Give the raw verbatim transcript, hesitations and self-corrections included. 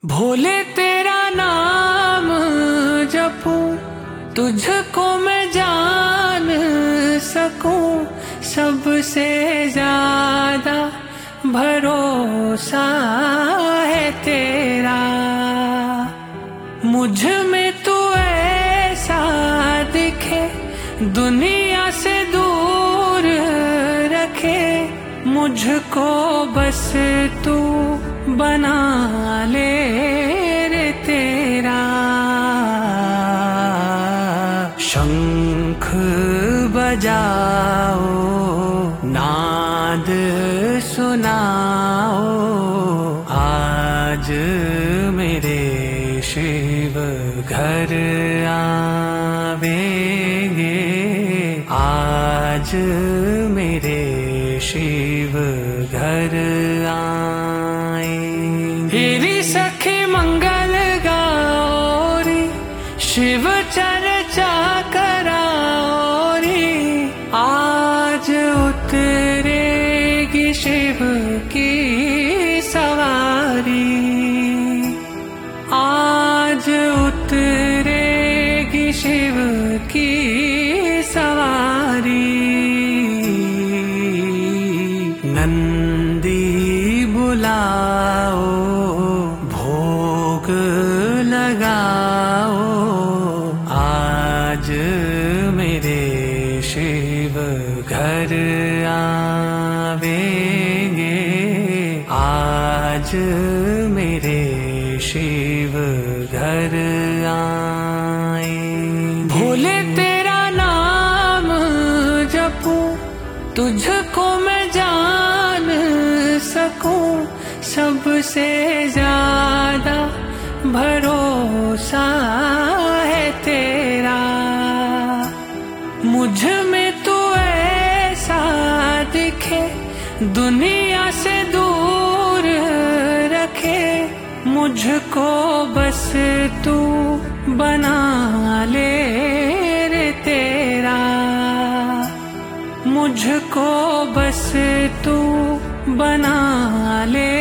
भोले तेरा नाम जपूं, तुझको मैं जान सकूं, सबसे ज्यादा भरोसा है तेरा। मुझ में तू ऐसा दिखे, दुनिया से दूर रखे, मुझको बस तू बना ले रे तेरा। शंख बजाओ, नाद सुनाओ, आज मेरे शिव घर आवेंगे, आज मेरे शिव घर आएंगे। तेरी सखी मंगल गौरी, शिव चर्चा कराओरी, आज उतरेगी शिव की सवारी, आज उतरेगी शिव की सवारी। नंदी बुलाओ, भोग लगाओ, आज मेरे शिव घर आवेंगे, आज मेरे शिव घर आएंगे। भोले तेरा नाम जपूं, तुझको मैं जान सकूं, सबसे ज्यादा भरोसा है तेरा। मुझ में तू ऐसा दिखे, दुनिया से दूर रखे, मुझको बस तू बना ले रे तेरा। मुझको बस तू बना ले